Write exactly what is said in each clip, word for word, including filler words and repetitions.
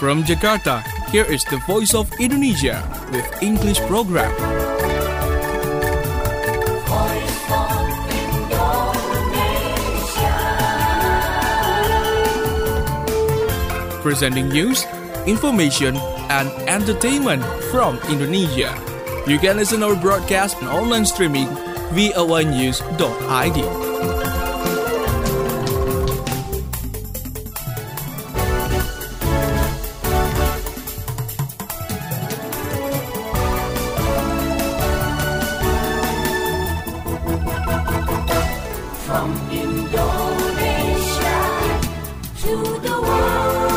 From Jakarta, here is the Voice of Indonesia with English program. Voice of Indonesia. Presenting news, information, and entertainment from Indonesia. You can listen our broadcast and online streaming v o a news dot i d. From Indonesia to the world.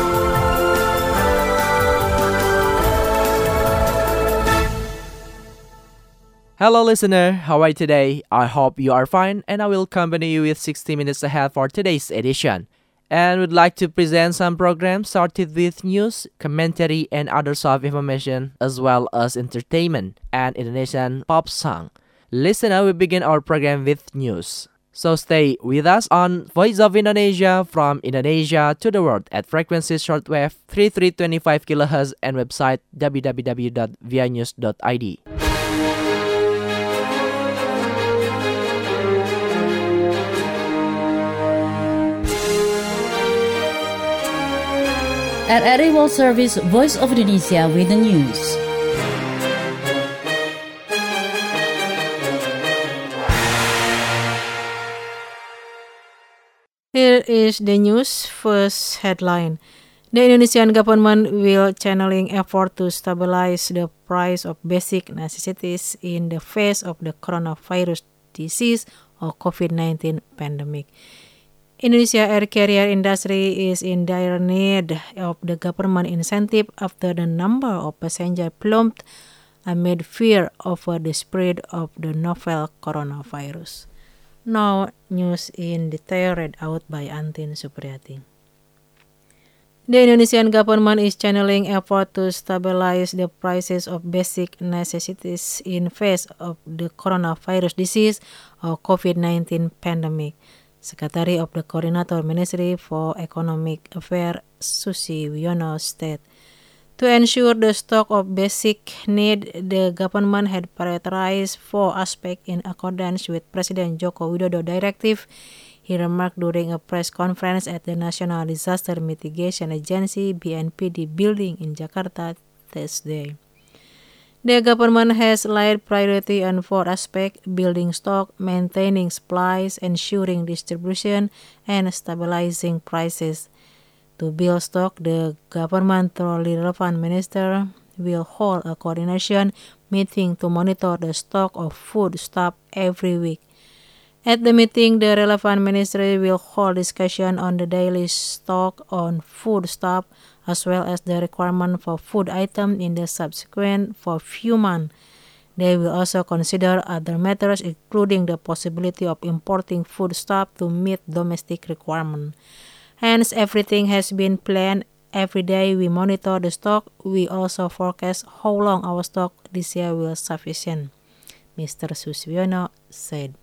Hello listener, how are you today? I hope you are fine and I will accompany you with sixty minutes ahead for today's edition. And would like to present some programs started with news, commentary and other soft information as well as entertainment and Indonesian pop song. Listener, we begin our program with news. So stay with us on Voice of Indonesia from Indonesia to the world at frequency shortwave thirty-three twenty-five kilohertz and website w w w dot v i news dot i d. R R I World Service Voice of Indonesia with the news. Here is the news first headline. The Indonesian government will channeling effort to stabilize the price of basic necessities in the face of the coronavirus disease or covid nineteen pandemic. Indonesia air carrier industry is in dire need of the government incentive after the number of passengers plummeted amid fear over the spread of the novel coronavirus. Now, news in detail read out by Antin Supriyati. The Indonesian government is channeling effort to stabilize the prices of basic necessities in face of the coronavirus disease or covid nineteen pandemic. Secretary of the Coordinator Ministry for Economic Affairs, Susi Wiono, stated, to ensure the stock of basic need, the government had prioritized four aspects in accordance with President Joko Widodo directive, he remarked during a press conference at the National Disaster Mitigation Agency B N P D building in Jakarta Thursday. The government has laid priority on four aspects: building stock, maintaining supplies, ensuring distribution, and stabilizing prices. To build stock, the government, through the relevant minister, will hold a coordination meeting to monitor the stock of food stuff every week. At the meeting, the relevant ministry will hold discussion on the daily stock on food stuff as well as the requirement for food items in the subsequent for few months. They will also consider other matters, including the possibility of importing food stuff to meet domestic requirements. Hence, everything has been planned. Every day we monitor the stock. We also forecast how long our stock this year will sufficient, Mister Suswiono said.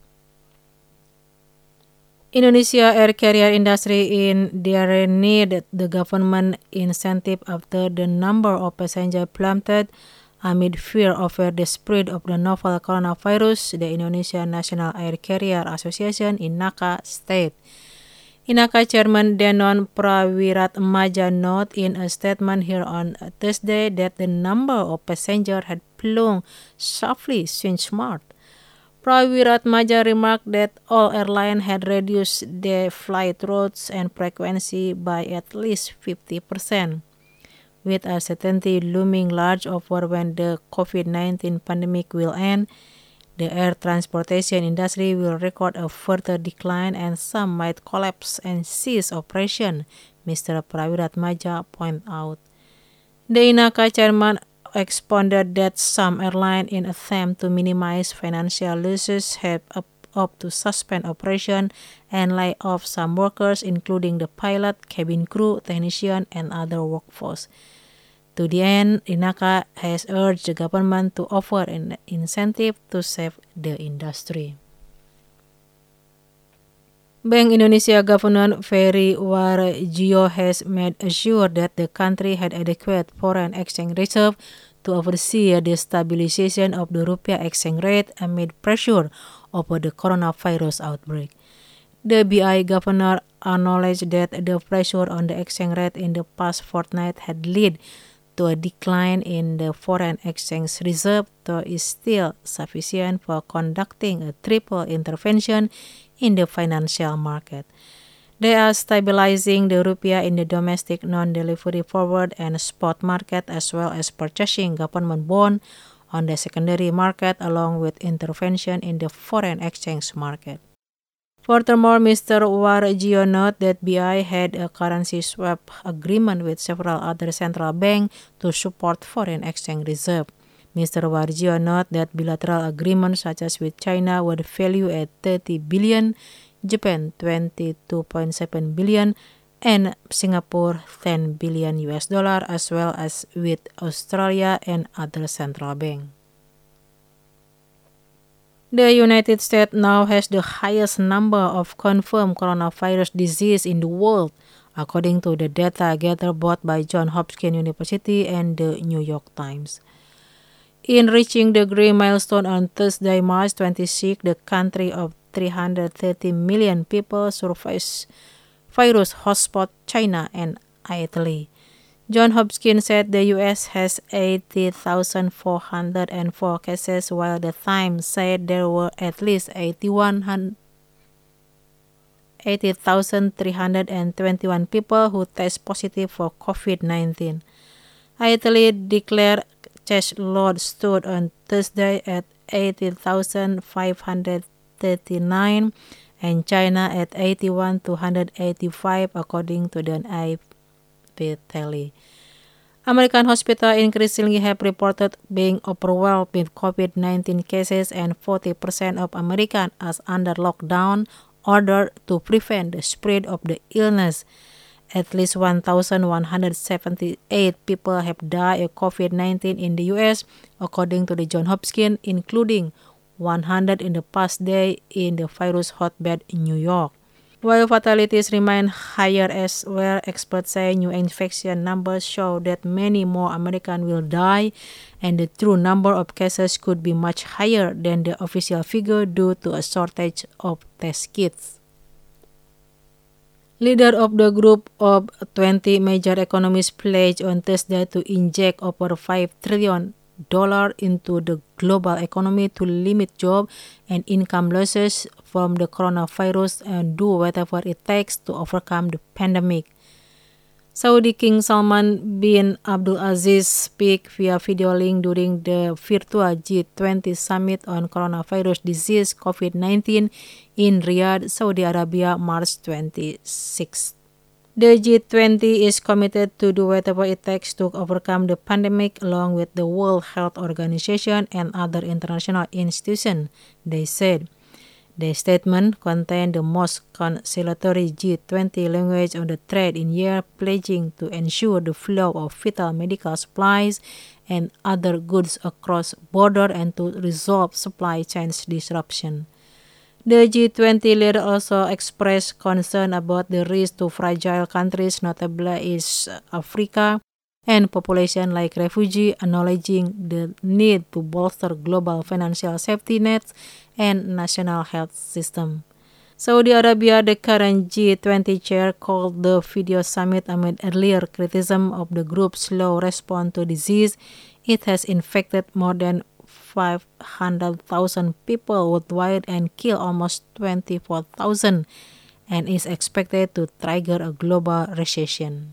Indonesia air carrier industry in dire need the government incentive after the number of passengers plummeted amid fear over the spread of the novel coronavirus, the Indonesia National Air Carrier Association (INACA) stated. INACA Chairman Denon Prawiratmadja noted in a statement here on Thursday that the number of passengers had plunged sharply since March. Prawiratmadja remarked that all airlines had reduced their flight routes and frequency by at least fifty percent. With uncertainty looming large over when the covid nineteen pandemic will end, the air transportation industry will record a further decline and some might collapse and cease operation, Mister Prawiratmadja pointed out. The INACA chairman expounded that some airlines, in attempt to minimize financial losses, have opted to suspend operation and lay off some workers, including the pilot, cabin crew, technician, and other workforce. To the end, INACA has urged the government to offer an incentive to save the industry. Bank Indonesia Governor Ferry Warjio has made assured that the country had adequate foreign exchange reserve to oversee the stabilization of the rupiah exchange rate amid pressure over the coronavirus outbreak. The B I governor acknowledged that the pressure on the exchange rate in the past fortnight had led to a decline in the foreign exchange reserve, though is still sufficient for conducting a triple intervention in the financial market. They are stabilizing the rupiah in the domestic non-delivery forward and spot market, as well as purchasing government bond on the secondary market, along with intervention in the foreign exchange market. Furthermore, Mister Warjio noted that B I had a currency swap agreement with several other central banks to support foreign exchange reserve. Mister Warjio noted that bilateral agreements such as with China were valued at thirty billion, Japan twenty-two point seven billion, and Singapore ten billion U S dollar, as well as with Australia and other central banks. The United States now has the highest number of confirmed coronavirus disease in the world, according to the data gathered both by Johns Hopkins University and the New York Times. In reaching the gray milestone on Thursday, March twenty-sixth, the country of three hundred thirty million people surface virus hotspot China and Italy. Johns Hopkins said the U S has eighty thousand four hundred four cases, while the Times said there were at least eighty thousand three hundred twenty-one people who test positive for COVID nineteen. Italy declared case load stood on Thursday at eighty thousand five hundred thirty-nine and China at eighty-one thousand two hundred eighty-five, according to the A F P tally. American hospitals increasingly have reported being overwhelmed with COVID nineteen cases, and forty percent of Americans are under lockdown order to prevent the spread of the illness. At least one thousand one hundred seventy-eight people have died of COVID nineteen in the U S, according to the Johns Hopkins, including one hundred in the past day in the virus hotbed in New York. While fatalities remain higher elsewhere, experts say new infection numbers show that many more Americans will die, and the true number of cases could be much higher than the official figure due to a shortage of test kits. Leader of the group of twenty major economies pledged on Thursday to inject over five trillion dollars into the global economy to limit job and income losses from the coronavirus and do whatever it takes to overcome the pandemic. Saudi King Salman bin Abdulaziz speak via video link during the virtual G twenty summit on coronavirus disease COVID nineteen in Riyadh, Saudi Arabia, March twenty-sixth. The G twenty is committed to do whatever it takes to overcome the pandemic along with the World Health Organization and other international institutions, they said. The statement contained the most conciliatory G twenty language on the trade in year, pledging to ensure the flow of vital medical supplies and other goods across borders and to resolve supply chain disruption. The G twenty leader also expressed concern about the risk to fragile countries, notably East Africa, and populations like refugees, acknowledging the need to bolster global financial safety nets and national health system. Saudi Arabia, the current G twenty chair, called the video summit amid earlier criticism of the group's slow response to disease. It has infected more than five hundred thousand people worldwide and killed almost twenty-four thousand, and is expected to trigger a global recession.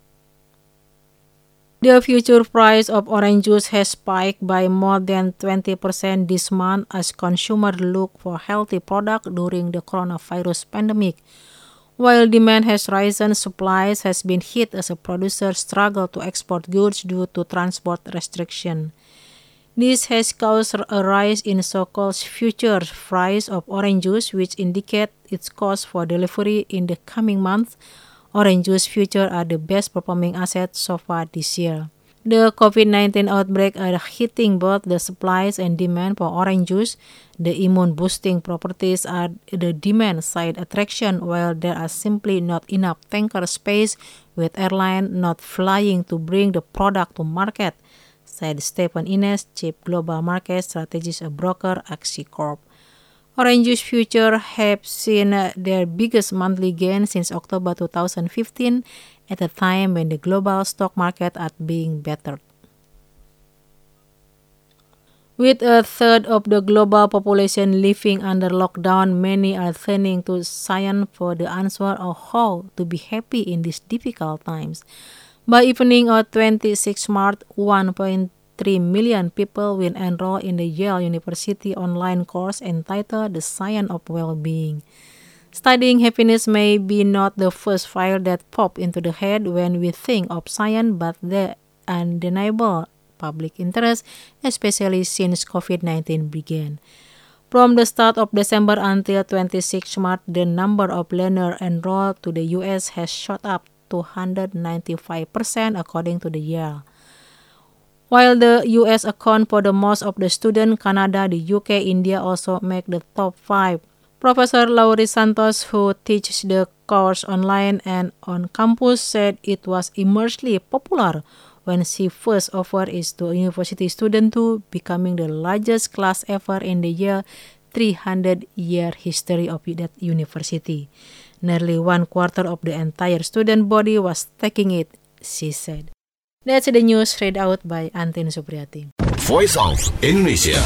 The future price of orange juice has spiked by more than twenty percent this month as consumers look for healthy products during the coronavirus pandemic. While demand has risen, supplies has been hit as a producer struggle to export goods due to transport restriction. This has caused a rise in so-called future price of orange juice, which indicate its cost for delivery in the coming months. Orange juice futures are the best performing assets so far this year. The COVID nineteen outbreak are hitting both the supplies and demand for orange juice. The immune-boosting properties are the demand-side attraction, while there are simply not enough tanker space, with airlines not flying to bring the product to market, said Stephen Innes, Chief Global Market Strategist at broker Axicorp. Orange juice futures have seen their biggest monthly gain since October two thousand fifteen, at a time when the global stock market are being battered. With a third of the global population living under lockdown, many are turning to science for the answer of how to be happy in these difficult times. By evening of the twenty-sixth of March, one point three million people will enroll in the Yale University online course entitled The Science of Well-Being. Studying happiness may be not the first fire that pops into the head when we think of science, but the undeniable public interest, especially since COVID nineteen began. From the start of December until the twenty-sixth of March, the number of learners enrolled to the U S has shot up to one hundred ninety-five percent according to the Yale. While the U S account for the most of the students, Canada, the U K, India also make the top five. Professor Laurie Santos, who teaches the course online and on campus, said it was immensely popular when she first offered it to university students, too, becoming the largest class ever in the year three hundred year history of that university. Nearly one quarter of the entire student body was taking it, she said. That's the news read out by Antin Supriyati. Voice of Indonesia.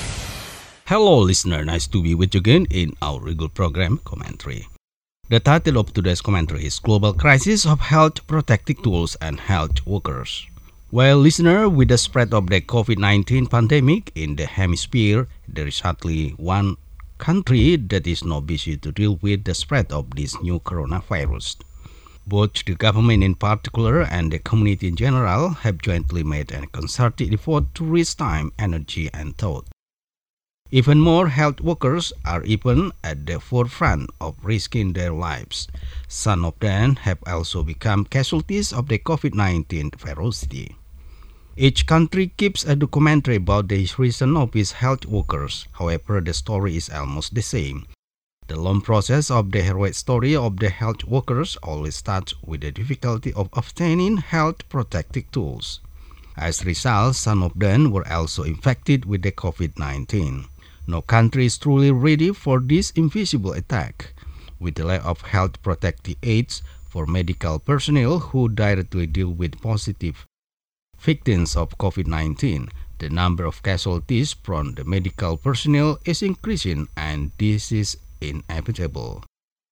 Hello listener, nice to be with you again in our regular program commentary. The title of today's commentary is Global Crisis of Health Protective Tools and Health Workers. Well, listener, with the spread of the COVID nineteen pandemic in the hemisphere, there is hardly one country that is not busy to deal with the spread of this new coronavirus. Both the government in particular and the community in general have jointly made a concerted effort to raise time, energy, and thought. Even more health workers are even at the forefront of risking their lives. Some of them have also become casualties of the COVID nineteen ferocity. Each country keeps a documentary about the reason of its health workers. However, the story is almost the same. The long process of the heroic story of the health workers always starts with the difficulty of obtaining health protective tools. As a result, some of them were also infected with the COVID nineteen. No country is truly ready for this invisible attack. With the lack of health protective aids for medical personnel who directly deal with positive victims of COVID nineteen, the number of casualties from the medical personnel is increasing, and this is inevitable.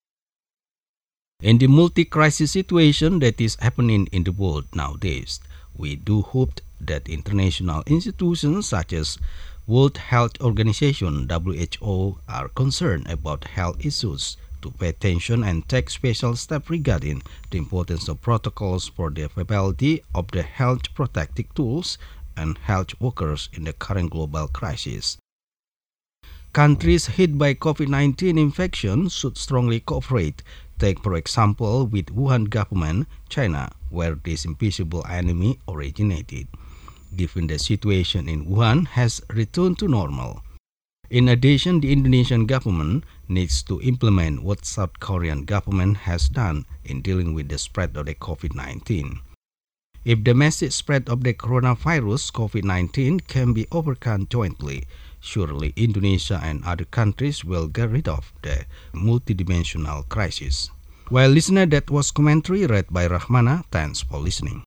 In the multi-crisis situation that is happening in the world nowadays, we do hope that international institutions such as World Health Organization (W H O) are concerned about health issues, to pay attention and take special steps regarding the importance of protocols for the availability of the health protective tools and health workers in the current global crisis. Countries hit by COVID nineteen infection should strongly cooperate. Take, for example, with Wuhan government, China, where this invisible enemy originated. Given the situation in Wuhan has returned to normal. In addition, the Indonesian government needs to implement what South Korean government has done in dealing with the spread of the COVID nineteen. If the massive spread of the coronavirus COVID nineteen can be overcome jointly, surely Indonesia and other countries will get rid of the multidimensional crisis. Well, listener, that was commentary read by Rahmana. Thanks for listening.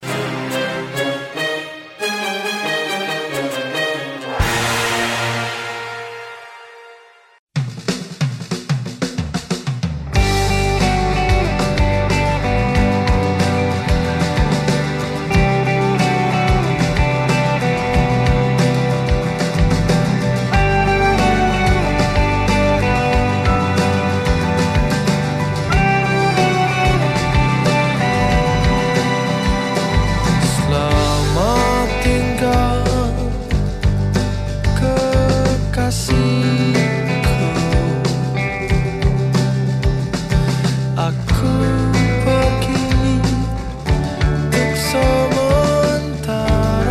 Aku pergi untuk sementara.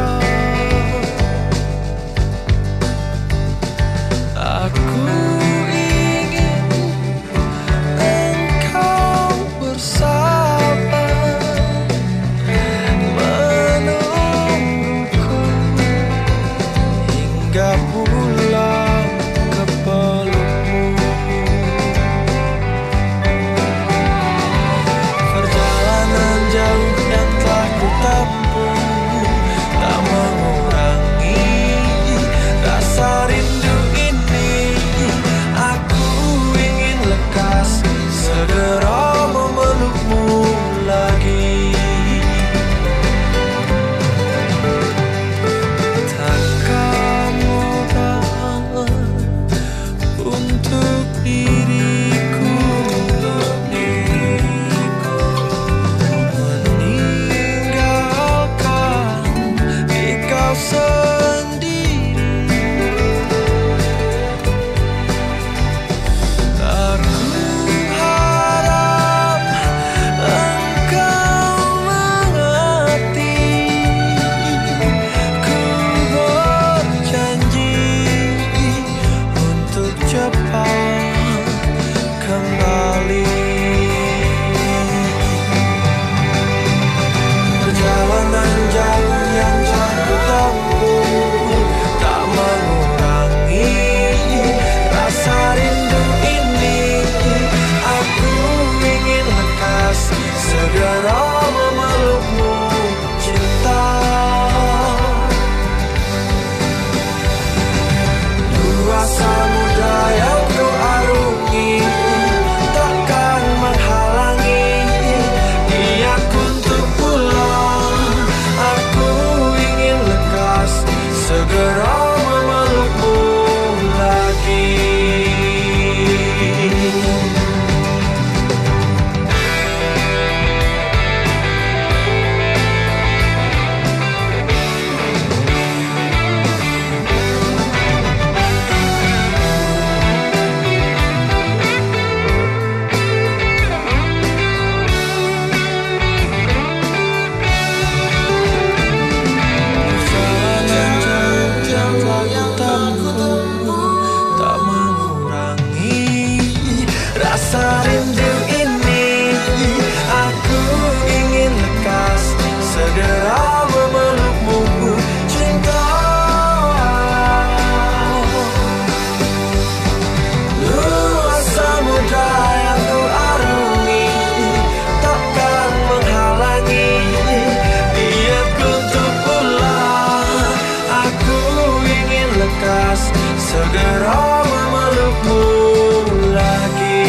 segera memelukmu lagi.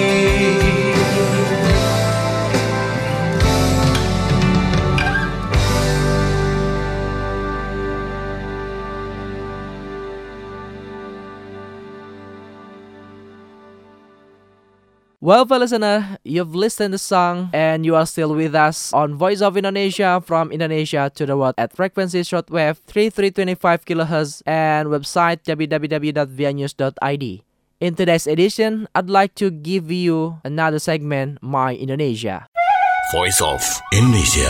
Well, for listener, you've listened to the song and you are still with us on Voice of Indonesia from Indonesia to the world at frequency shortwave thirty-three twenty-five kilohertz and website w w w dot v i news dot i d. In today's edition, I'd like to give you another segment, My Indonesia. Voice of Indonesia.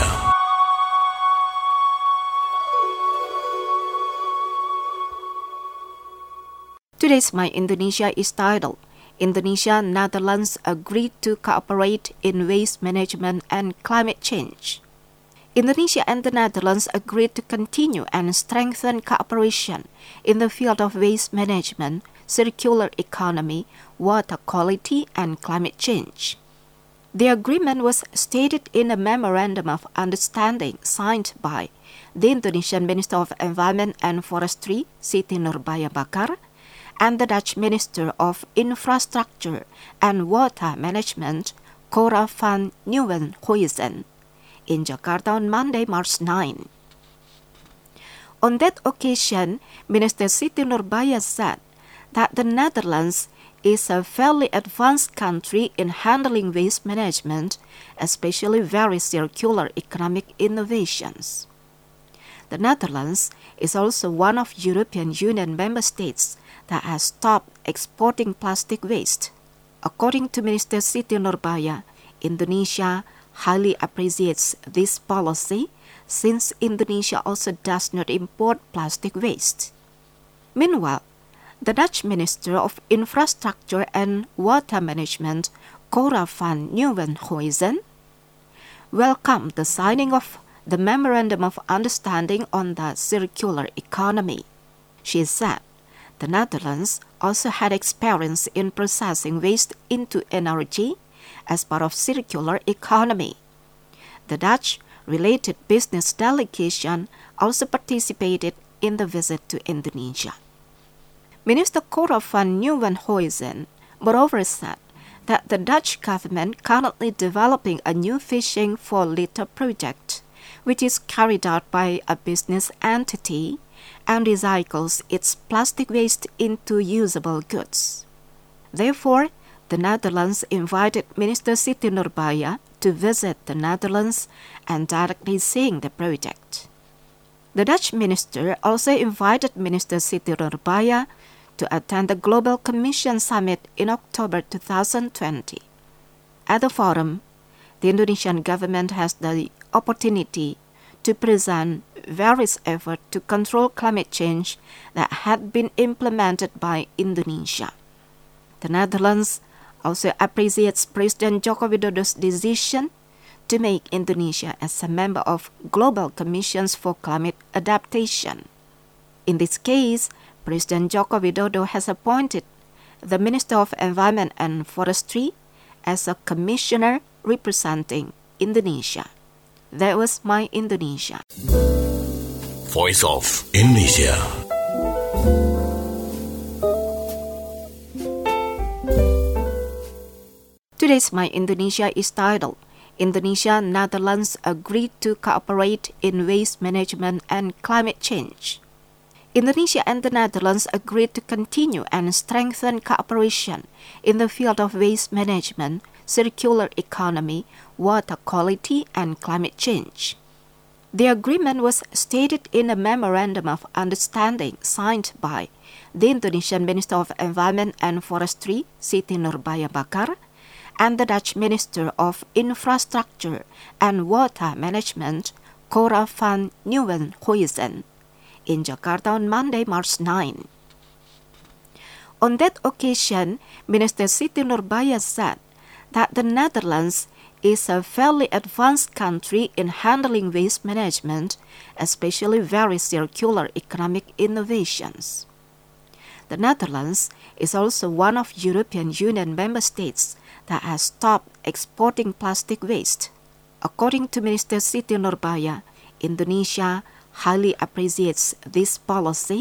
Today's My Indonesia is titled Indonesia and Netherlands agreed to cooperate in waste management and climate change. Indonesia and the Netherlands agreed to continue and strengthen cooperation in the field of waste management, circular economy, water quality, and climate change. The agreement was stated in a Memorandum of Understanding signed by the Indonesian Minister of Environment and Forestry, Siti Nurbaya Bakar, and the Dutch Minister of Infrastructure and Water Management, Cora van Nieuwenhuizen, in Jakarta on Monday, March ninth. On that occasion, Minister Siti Nurbaya said that the Netherlands is a fairly advanced country in handling waste management, especially very circular economic innovations. The Netherlands is also one of European Union member states that has stopped exporting plastic waste. According to Minister Siti Nurbaya, Indonesia highly appreciates this policy since Indonesia also does not import plastic waste. Meanwhile, the Dutch Minister of Infrastructure and Water Management, Cora van Nieuwenhuizen, welcomed the signing of the Memorandum of Understanding on the Circular Economy. She said the Netherlands also had experience in processing waste into energy as part of circular economy. The Dutch related business delegation also participated in the visit to Indonesia. Minister Cora van Nieuwenhuizen moreover said that the Dutch government currently developing a new fishing for litter project, which is carried out by a business entity and recycles its plastic waste into usable goods. Therefore, the Netherlands invited Minister Siti Nurbaya to visit the Netherlands and directly seeing the project. The Dutch minister also invited Minister Siti Nurbaya to attend the Global Commission Summit in October two thousand twenty. At the forum, the Indonesian government has the opportunity to present various efforts to control climate change that had been implemented by Indonesia. The Netherlands also appreciates President Joko Widodo's decision to make Indonesia as a member of Global Commissions for Climate Adaptation. In this case, President Joko Widodo has appointed the Minister of Environment and Forestry as a commissioner representing Indonesia. That was My Indonesia. Voice of Indonesia. Today's My Indonesia is titled Indonesia and Netherlands agreed to cooperate in waste management and climate change. Indonesia and the Netherlands agreed to continue and strengthen cooperation in the field of waste management, circular economy, water quality, and climate change. The agreement was stated in a Memorandum of Understanding signed by the Indonesian Minister of Environment and Forestry, Siti Nurbaya Bakar, and the Dutch Minister of Infrastructure and Water Management, Cora van Nieuwenhuizen, in Jakarta on Monday, March ninth. On that occasion, Minister Siti Nurbaya said that the Netherlands is a fairly advanced country in handling waste management, especially very circular economic innovations. The Netherlands is also one of European Union member states that has stopped exporting plastic waste. According to Minister Siti Nurbaya, Indonesia highly appreciates this policy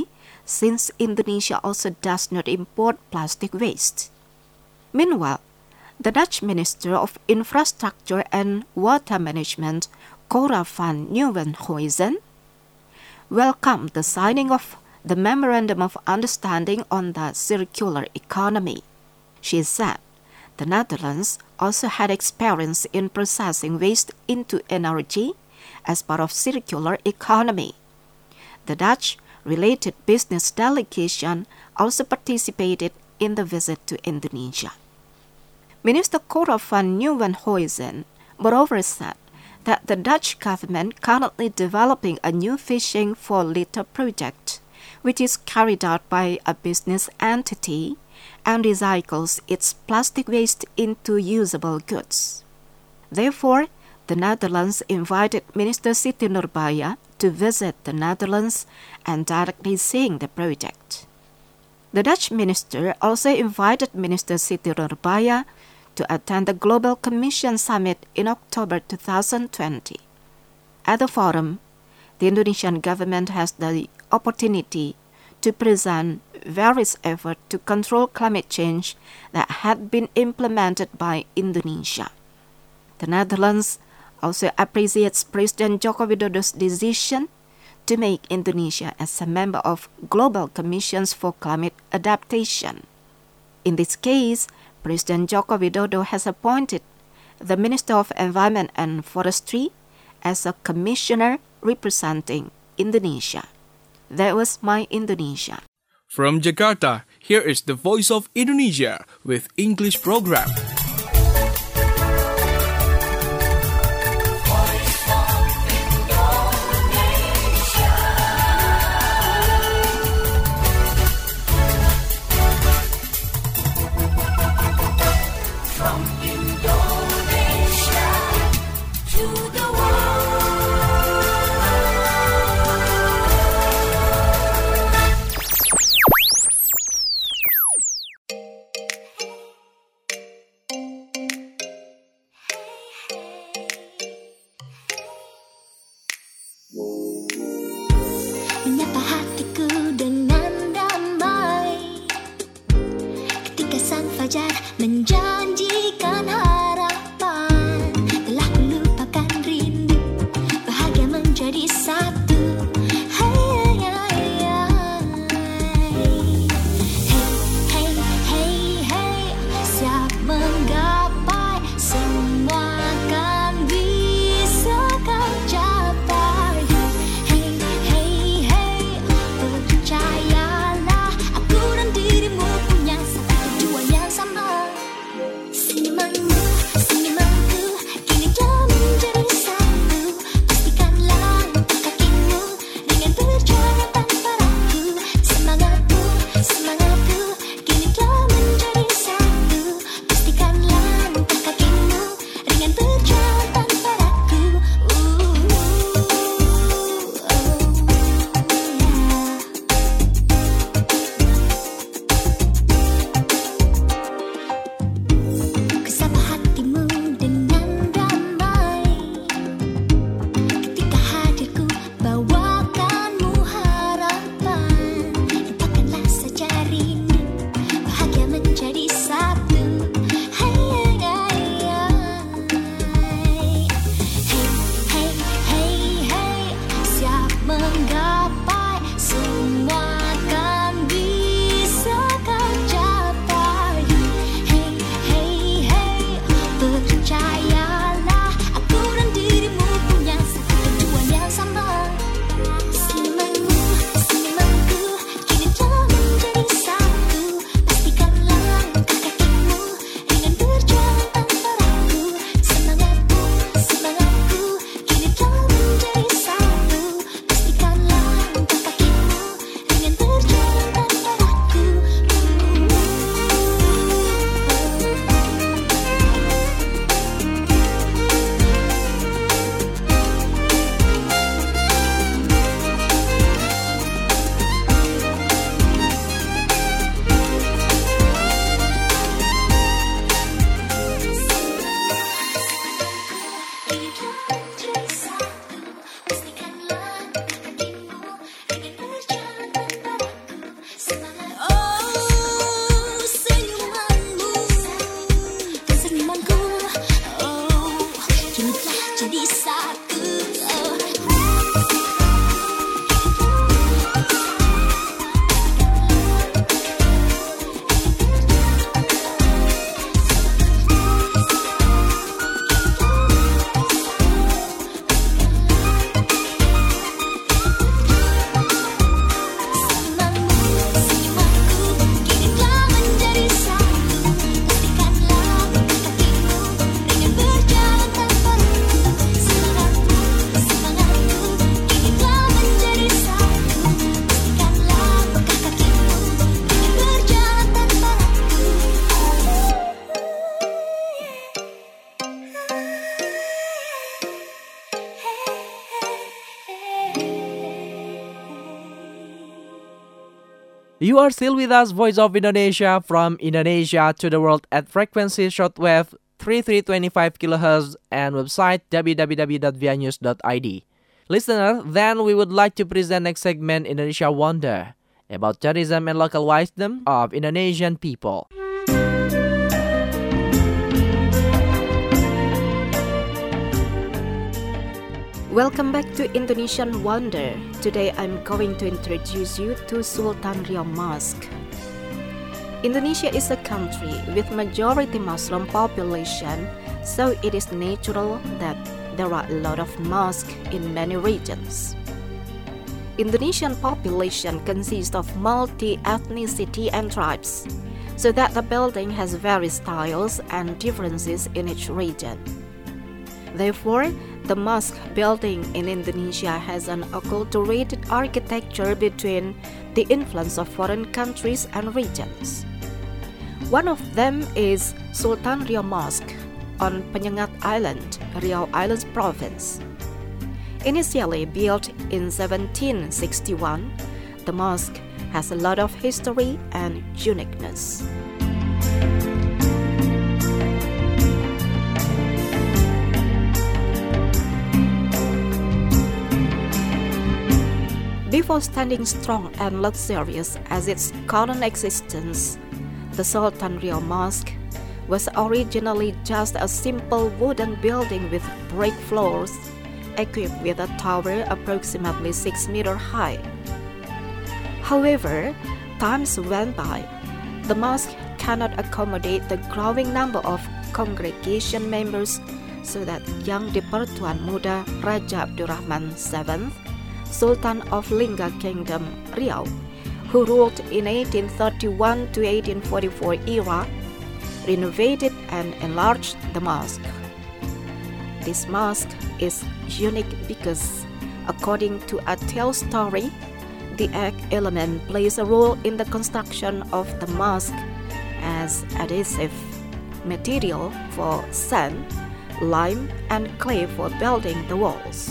since Indonesia also does not import plastic waste. Meanwhile, the Dutch Minister of Infrastructure and Water Management, Cora van Nieuwenhuizen, welcomed the signing of the Memorandum of Understanding on the Circular Economy. She said the Netherlands also had experience in processing waste into energy as part of circular economy. The Dutch related business delegation also participated in the visit to Indonesia. Minister Cora van Nieuwenhuizen moreover said that the Dutch government currently developing a new fishing for litter project, which is carried out by a business entity and recycles its plastic waste into usable goods. Therefore, the Netherlands invited Minister Siti Nurbaya to visit the Netherlands and directly seeing the project. The Dutch minister also invited Minister Siti Nurbaya to attend the Global Commission Summit in October two thousand twenty. At the forum, the Indonesian government has the opportunity to present various efforts to control climate change that had been implemented by Indonesia. The Netherlands also appreciates President Joko Widodo's decision to make Indonesia as a member of Global Commissions for Climate Adaptation. In this case, President Joko Widodo has appointed the Minister of Environment and Forestry as a commissioner representing Indonesia. That was my Indonesia. From Jakarta, here is the Voice of Indonesia with English program. Menyapa hatiku dengan damai ketika sang fajar menjanjikan harapan. Telah melupakan rindu, bahagia menjadi satu. Hey, hey, hey, hey, hey, siap menggapai, semua akan bisa kau capai. Percayalah, aku dan dirimu punya satu tujuan yang sama. Senyumanmu You are still with us, Voice of Indonesia, from Indonesia to the world at frequency shortwave thirty-three twenty-five kilohertz and website w w w dot v i news dot i d. Listener, then we would like to present next segment, Indonesia Wonder, about tourism and local wisdom of Indonesian people. Welcome back to Indonesian Wonder. Today I'm going to introduce you to Sultan Riau Mosque. Indonesia is a country with majority Muslim population, so it is natural that there are a lot of mosques in many regions. Indonesian population consists of multi-ethnicity and tribes, so that the building has various styles and differences in each region. Therefore, the mosque building in Indonesia has an acculturated architecture between the influence of foreign countries and regions. One of them is Sultan Riau Mosque on Penyengat Island, Riau Islands Province. Initially built in seventeen sixty-one, the mosque has a lot of history and uniqueness. Before standing strong and luxurious as its current existence, the Sultan Riau Mosque was originally just a simple wooden building with brick floors, equipped with a tower approximately six meters high. However, times went by. The mosque cannot accommodate the growing number of congregation members, so that young Di Pertuan Muda Raja Abdurrahman the seventh, Sultan of Lingga Kingdom, Riau, who ruled in eighteen thirty-one to eighteen forty-four era, renovated and enlarged the mosque. This mosque is unique because, according to a tale story, the egg element plays a role in the construction of the mosque as adhesive material for sand, lime, and clay for building the walls.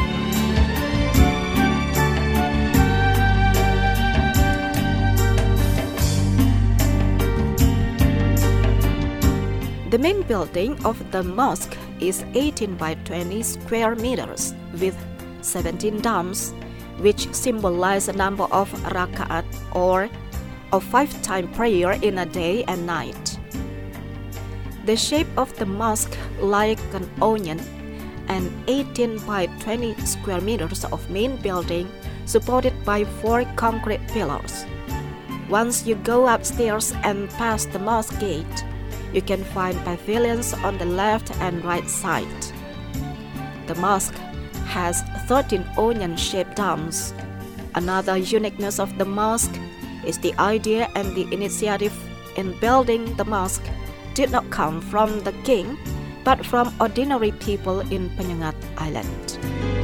The main building of the mosque is eighteen by twenty square meters with seventeen domes, which symbolize a number of rakaat or of five-time prayer in a day and night. The shape of the mosque like an onion, and eighteen by twenty square meters of main building supported by four concrete pillars. Once you go upstairs and past the mosque gate, you can find pavilions on the left and right side. The mosque has thirteen onion-shaped domes. Another uniqueness of the mosque is the idea and the initiative in building the mosque did not come from the king, but from ordinary people in Penyengat Island.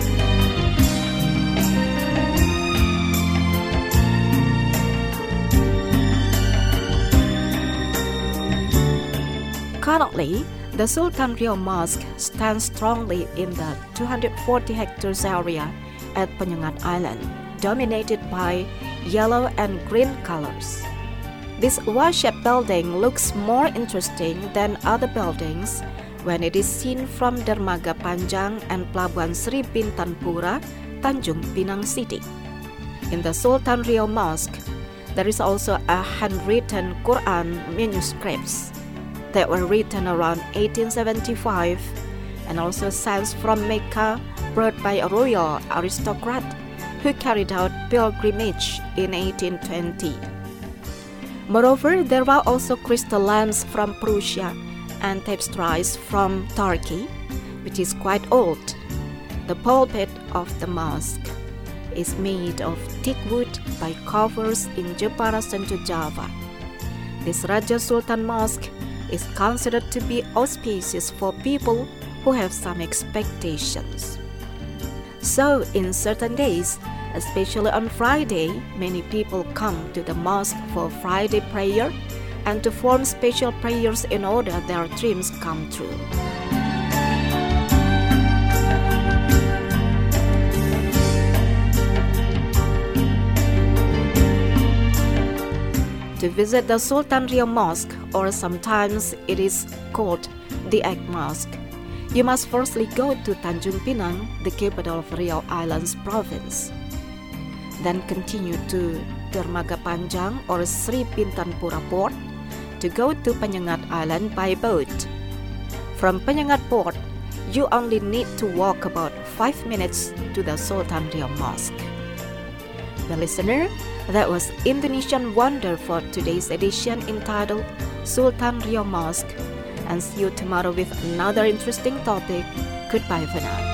Currently, the Sultan Riau Mosque stands strongly in the two hundred forty hectares area at Penyengat Island, dominated by yellow and green colors. This Y-shaped building looks more interesting than other buildings when it is seen from Dermaga Panjang and Pelabuhan Sri Bintan Pura, Tanjung Pinang City. In the Sultan Riau Mosque, there is also a handwritten Quran manuscripts that were written around eighteen seventy-five, and also signs from Mecca brought by a royal aristocrat who carried out pilgrimage in eighteen twenty. Moreover, there are also crystal lamps from Prussia and tapestries from Turkey, which is quite old. The pulpit of the mosque is made of teak wood by carvers in Jepara, Central Java. This Raja Sultan Mosque is considered to be auspicious for people who have some expectations. So, in certain days, especially on Friday, many people come to the mosque for Friday prayer and to form special prayers in order their dreams come true. To visit the Sultan Rio Mosque, or sometimes it is called the Egg Mosque, you must firstly go to Tanjung Pinang, the capital of Riau Islands province. Then continue to Dermaga Panjang or Sri Pintanpura Port to go to Penyengat Island by boat. From Penyengat Port, you only need to walk about five minutes to the Sultan Rio Mosque. The listener, that was Indonesian Wonder for today's edition entitled Sultan Rio Mosque. And see you tomorrow with another interesting topic. Goodbye for now.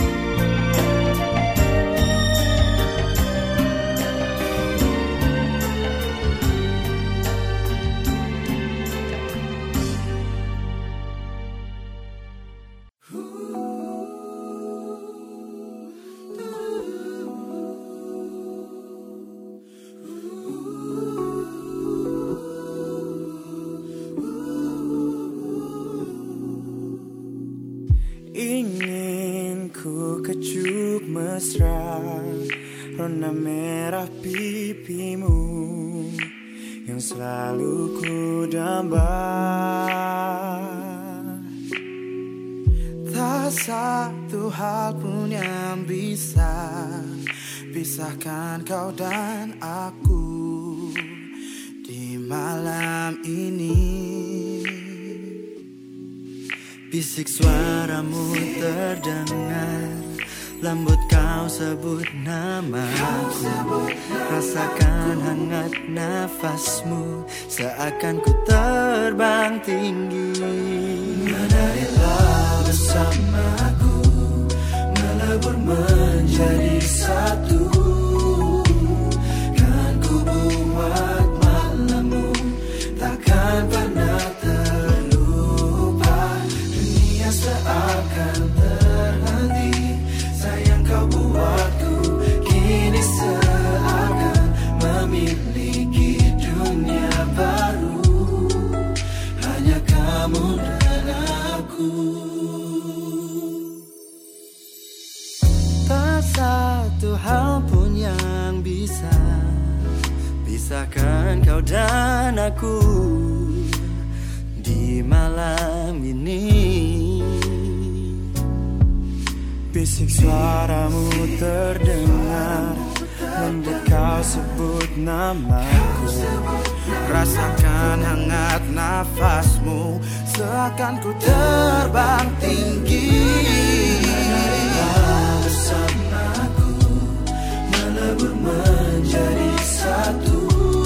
Ingin ku kecup mesra rona merah pipimu yang selalu ku damba. Tak satu hal pun yang bisa pisahkan kau dan aku di malam ini. Bisik suaramu terdengar, lembut kau sebut namaku. Rasakan hangat nafasmu, seakan ku terbang tinggi. Menarilah bersamaku, melebur menjadi satu. Kan ku buat malammu takkan pernah seakan terhenti. Sayang kau buatku kini seakan memiliki dunia baru. Hanya kamu dan aku. Tak satu hal pun yang bisa pisahkan kau dan aku di malam ini. Bisik suaramu terdengar, lembut kau sebut namaku. Rasakan hangat nafasmu, seakan ku terbang tinggi. Menarilah bersamaku, melebur menjadi satu.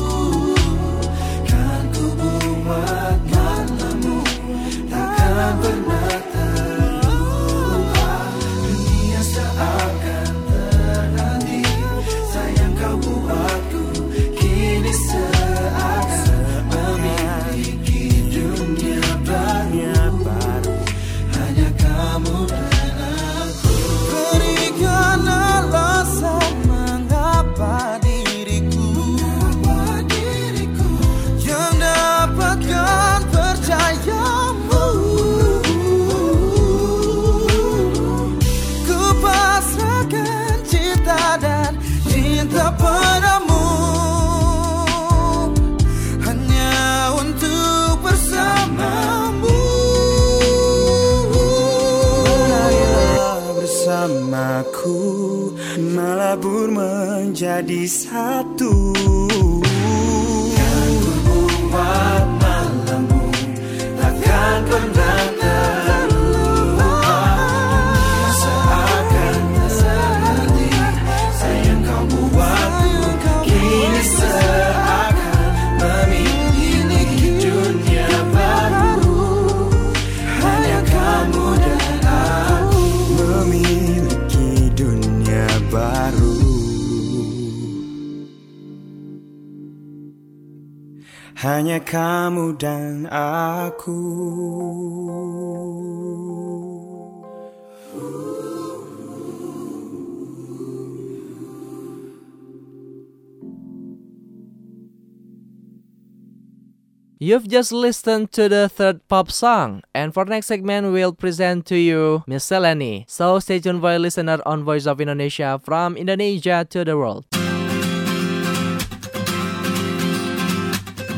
Kan ku buat malammu takkan pernah akan terhenti. Sayang kau buatku kini seakan memiliki dunia baru. Hanya kamu dan aku. Berikan alasan mengapa diriku yang dapatkan percayamu. Pasrahkan cinta dan cinta padamu, hanya untuk bersamamu. Marilah bersamaku, melebur menjadi satu. Kan ku buat malammu takkan pernah hanya kamu dan aku. You've just listened to the third pop song, and for next segment we'll present to you Miscellany. So stay tuned for a listener on Voice of Indonesia, from Indonesia to the world.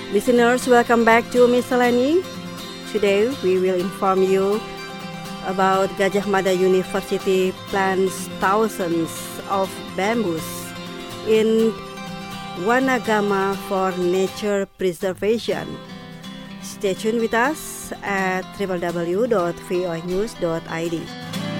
Listeners, welcome back to Miscellany. Today we will inform you about Gadjah Mada University plants thousands of bamboos in Wanagama for nature preservation. Stay tuned with us at w w w dot v o a news dot i d.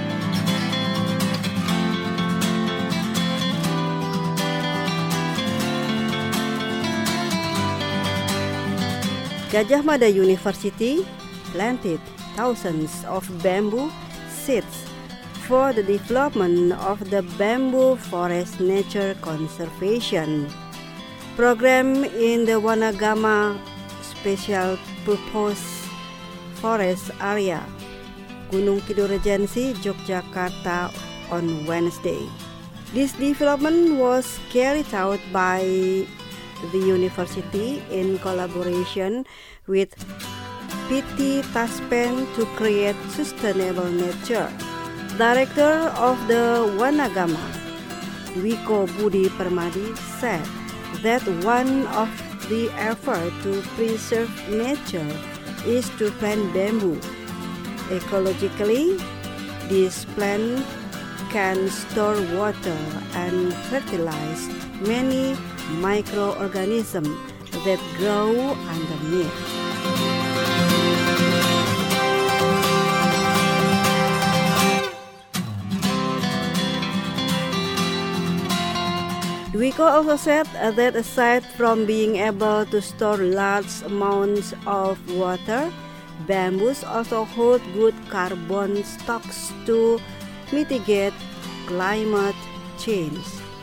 Gadjah Mada University planted thousands of bamboo seeds for the development of the bamboo forest nature conservation program in the Wanagama Special Purpose Forest Area, Gunung Kidul Regency, Yogyakarta on Wednesday. This development was carried out by the university in collaboration with P T Taspen to create sustainable nature. Director of the Wanagama, Dwiko Budi Permadi, said that one of the efforts to preserve nature is to plant bamboo. Ecologically, this plant can store water and fertilize many microorganisms that grow underneath. Dwiko also said that aside from being able to store large amounts of water, bamboos also hold good carbon stocks to mitigate climate change.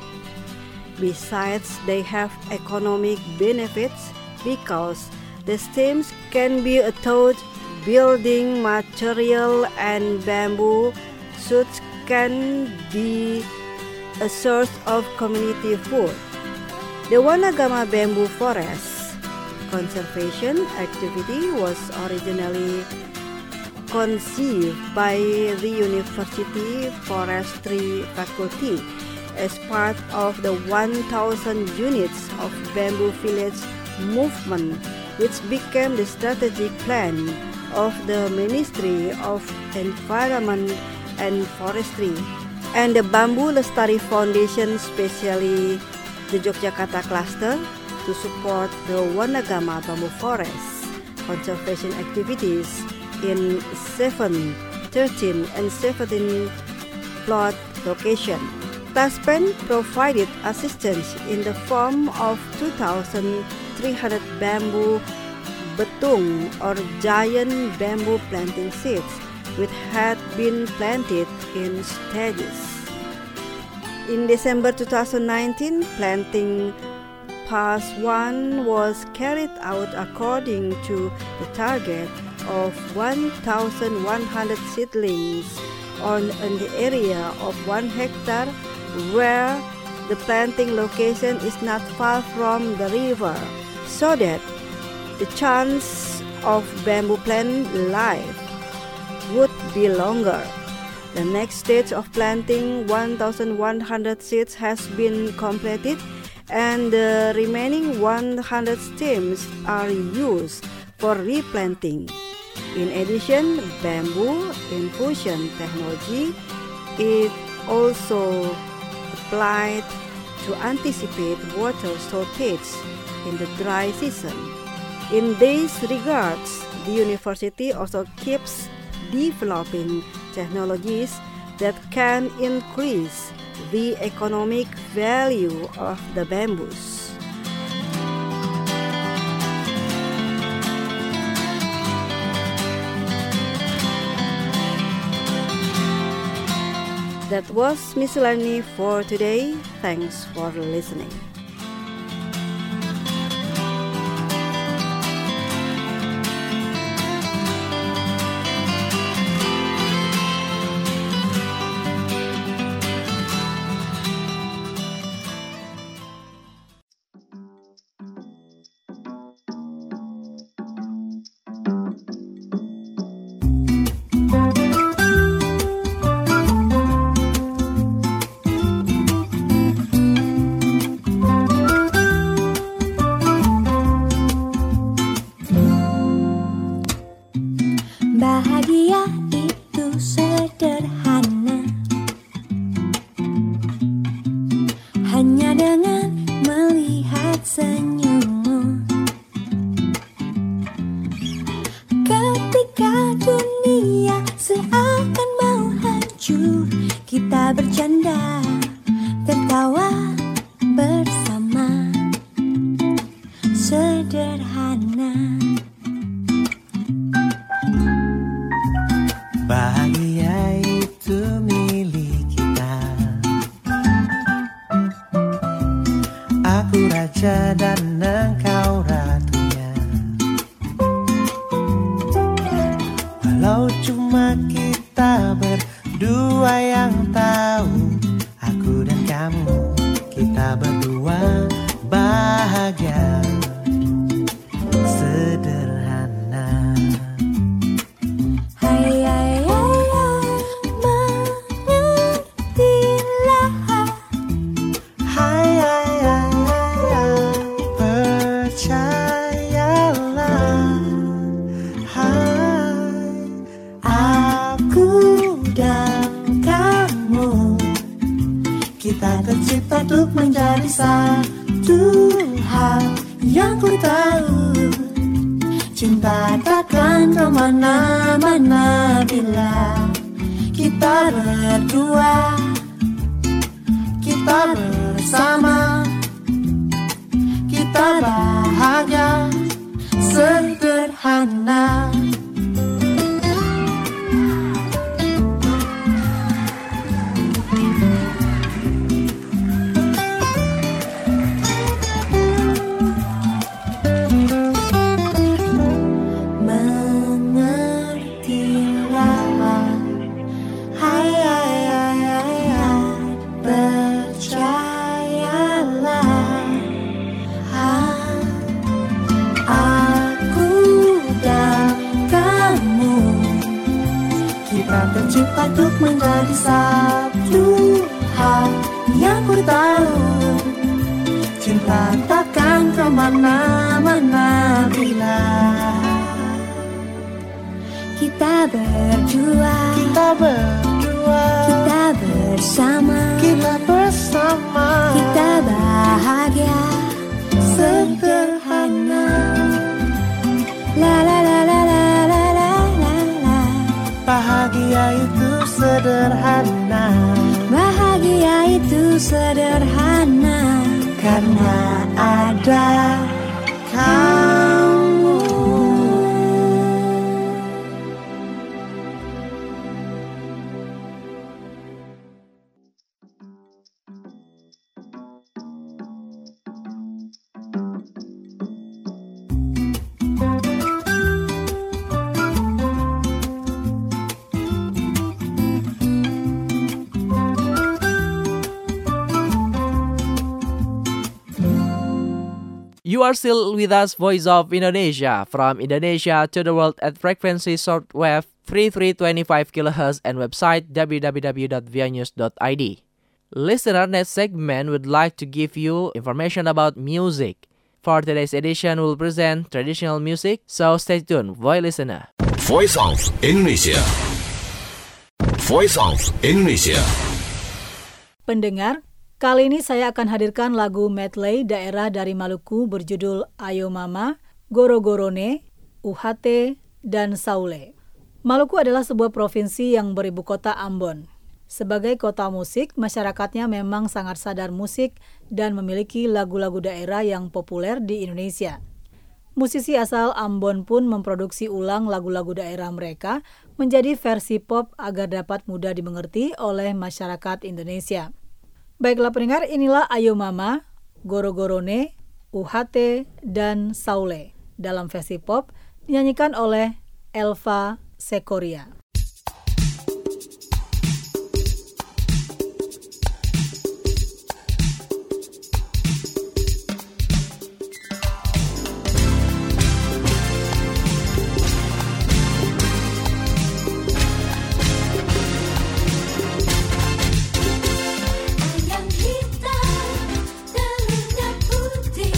Besides, they have economic benefits because the stems can be a toad building material and bamboo shoots can be a source of community food. The Wanagama Bamboo Forest conservation activity was originally conceived by the University Forestry Faculty as part of the one thousand units of bamboo village movement, which became the strategic plan of the Ministry of Environment and Forestry and the Bambu Lestari Foundation, especially the Yogyakarta cluster, to support the Wanagama Bamboo Forest conservation activities in seven, thirteen, and seventeen plot locations. Taspen provided assistance in the form of two thousand three hundred bamboo betung or giant bamboo planting seeds, which had been planted in stages. In December two thousand nineteen, planting phase one was carried out according to the target of one thousand one hundred seedlings on an area of one hectare, where the planting location is not far from the river, so that the chance of bamboo plant life would be longer. The next stage of planting one thousand one hundred seeds has been completed, and the remaining one hundred stems are used for replanting. In addition, bamboo infusion technology is also applied to anticipate water shortage in the dry season. In these regards, the university also keeps developing technologies that can increase the economic value of the bamboos. That was Miscellany for today. Thanks for listening. senyummu. Ketika dunia seakan mau hancur, kita bercanda, tertawa bersama. Sederhana. Bahagia itu milik kita. Aku raja dan engkau ratunya. Walau cuma kita berdua yang tahu, aku dan kamu, kita berdua bahagia. Sederhana. Hai hai hai hai, mengertilah. Hai hai hai hai, percayalah. Hai, Aku dan kamu, kita tercipta untuk menjadi satu. Hal yang ku tahu, cinta takkan kemana-mana bila kita berdua, kita bersama, kita bahagia. Sederhana. mengertilah. Hai hai hai hai hai, percayalah. Hai, aku dan kamu, Kita tercipta untuk menjadi satu. Hal yang ku tahu, cinta takkan kemana-mana bila kita berdua, kita berdua, kita bersama, kita bersama, kita bahagia. sederhana. La la la la la la la la la. Bahagia itu sederhana, Bahagia itu sederhana karena ada kamu. You are still with us, Voice of Indonesia, from Indonesia to the world at frequency shortwave three three two five kilohertz and website w w w dot v i news dot i d. Listener, next segment would like to give you information about music. For today's edition, we'll present traditional music, so stay tuned, Voice listener. Voice of Indonesia. Voice of Indonesia. Pendengar, kali ini saya akan hadirkan lagu medley daerah dari Maluku berjudul Ayo Mama, Goro-Gorone, U H T, dan Saule. Maluku adalah sebuah provinsi yang beribu kota Ambon. Sebagai kota musik, masyarakatnya memang sangat sadar musik dan memiliki lagu-lagu daerah yang populer di Indonesia. Musisi asal Ambon pun memproduksi ulang lagu-lagu daerah mereka menjadi versi pop agar dapat mudah dimengerti oleh masyarakat Indonesia. Baiklah pendengar, inilah Ayo Mama, Goro-Gorone, U H T, dan Saule dalam versi pop dinyanyikan oleh Elva Sekoria. ayam hitam, telurnya putih,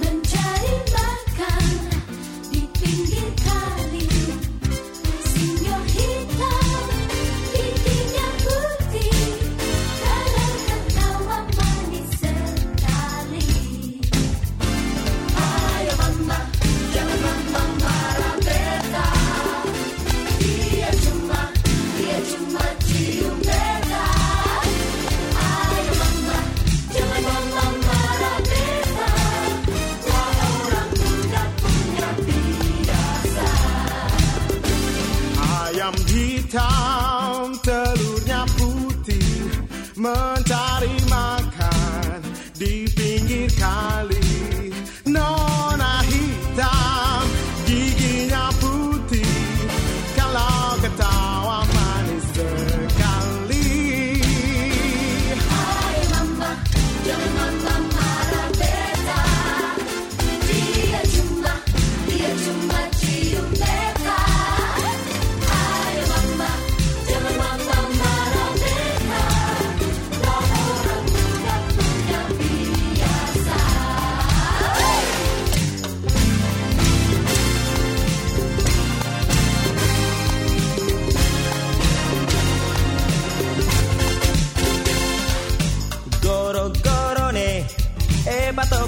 mencari makan di pinggir kali. Singa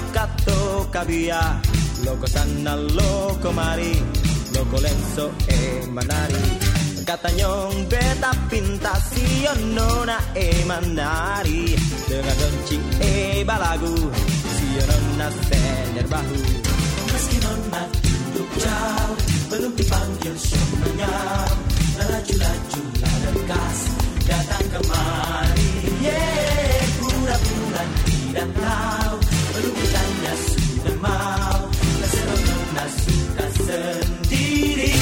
toccatto via, loco sana, loco mari, loco lenzo e manari. Katanyong beta pinta si nona e manari, dengan donci e balagu si nona sender bahu. Meski nona duduk jauh, belum dipanggil semuanya, laju-laju lekas datang kemari. Yeah, pura-pura tidak tahu, belum ditanya sudah mau, keseru nona suka sendiri.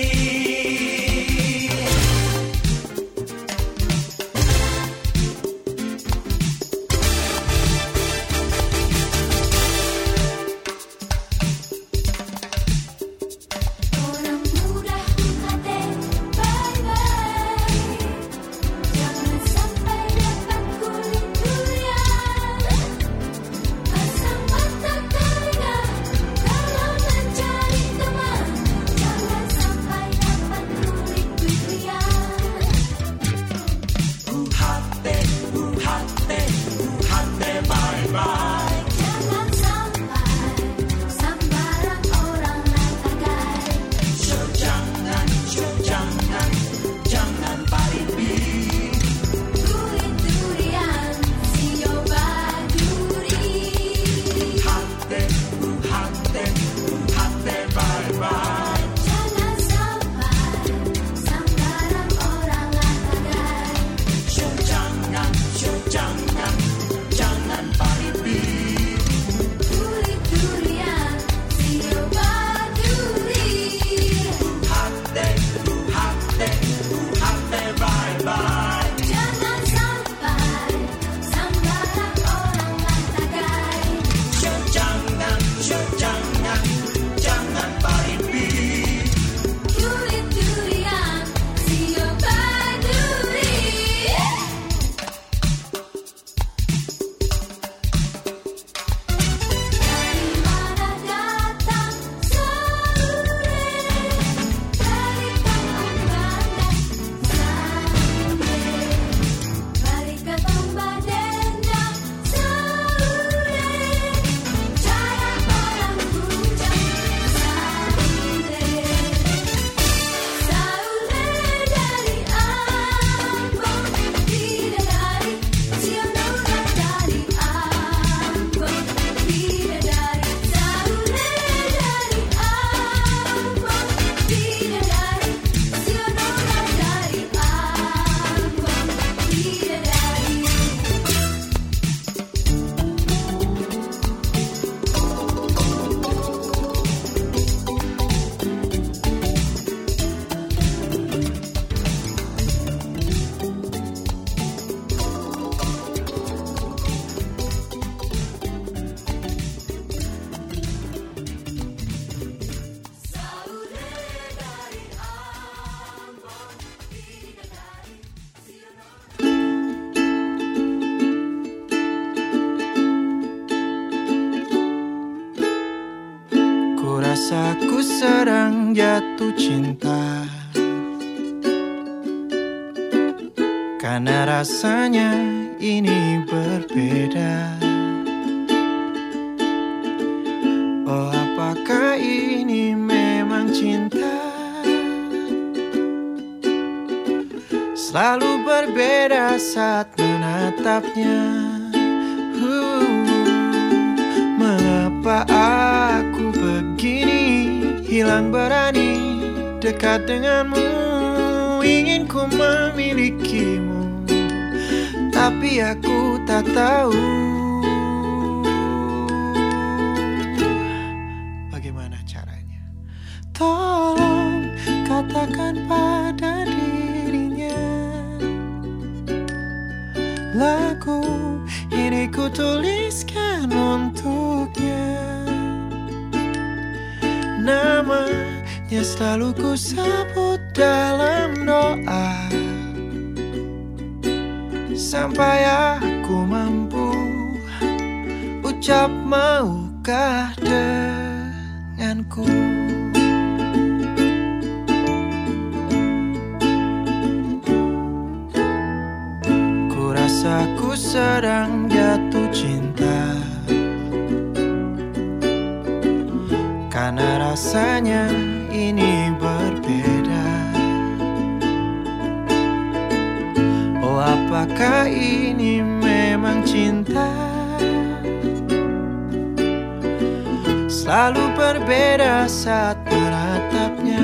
Ku sedang jatuh cinta, karena rasanya ini berbeda. Oh, apakah ini memang cinta? Selalu berbeda saat menatapnya. uh, Mengapa aku begini, hilang berani dekat denganmu? Ingin ku memilikimu, tapi aku tak tahu bagaimana caranya. Tolong katakan pada dirinya, lagu ini ku tuliskan untuknya. Namanya selalu ku sebut dalam doa, sampai aku mampu ucap maukah denganku. Ku rasa ku sedang jatuh cinta, karena rasanya ini berbeda. Oh, apakah ini memang cinta? Selalu berbeda saat meratapnya.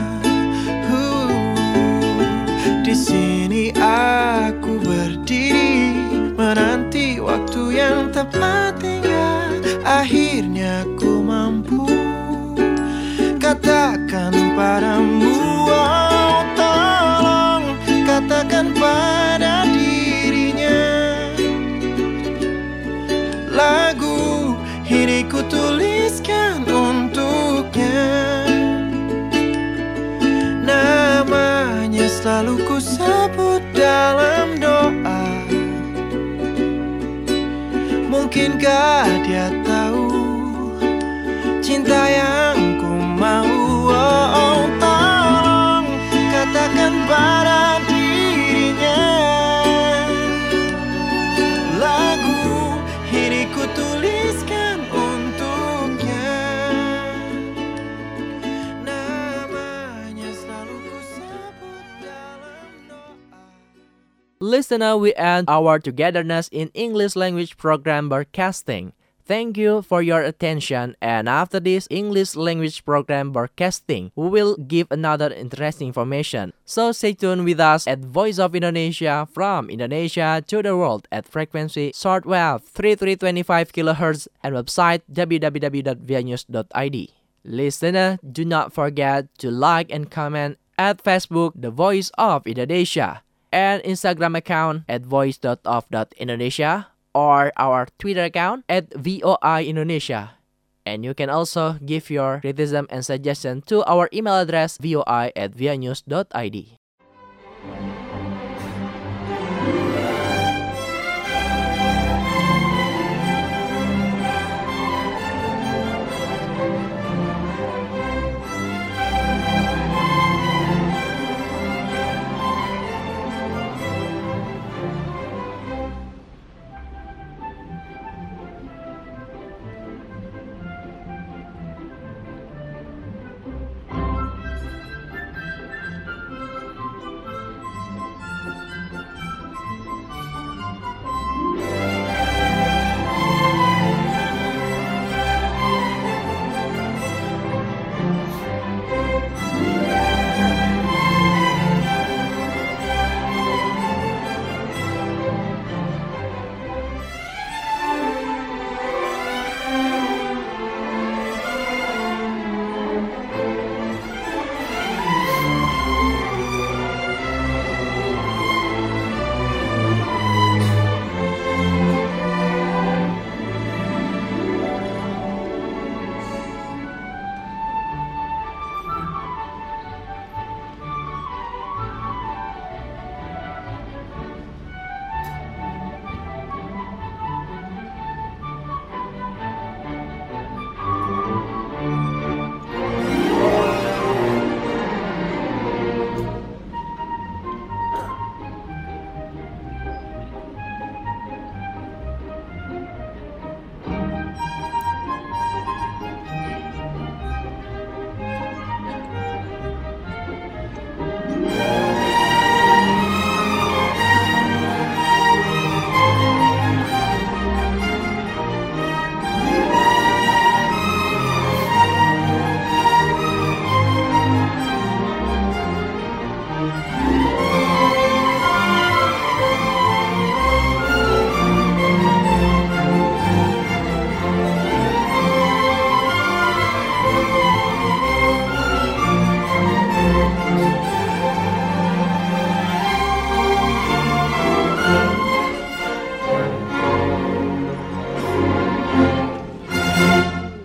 Di sini aku berdiri menanti waktu yang tepat hingga akhirnya ku mampu katakan padamu, oh tolong katakan pada dirinya, lagu ini ku tuliskan untuknya. Namanya selalu ku sebut dalam doa. Mungkinkah dia tahu cinta yang ku mau? Oh, oh tolong katakan pada dirinya, lagu ini ku tuliskan untuknya. Namanya selalu ku sebut dalam doa. Listener, we end our togetherness in English language program broadcasting. Thank you for your attention, and after this English language program broadcasting, we will give another interesting information. So stay tuned with us at Voice of Indonesia from Indonesia to the world at frequency shortwave thirty-three twenty-five kilohertz and website w w w dot v i news dot i d. Listener, do not forget to like and comment at Facebook The Voice of Indonesia and Instagram account at voice dot of dot indonesia or our Twitter account at V O I Indonesia. And you can also give your criticism and suggestion to our email address voi at v i news dot i d.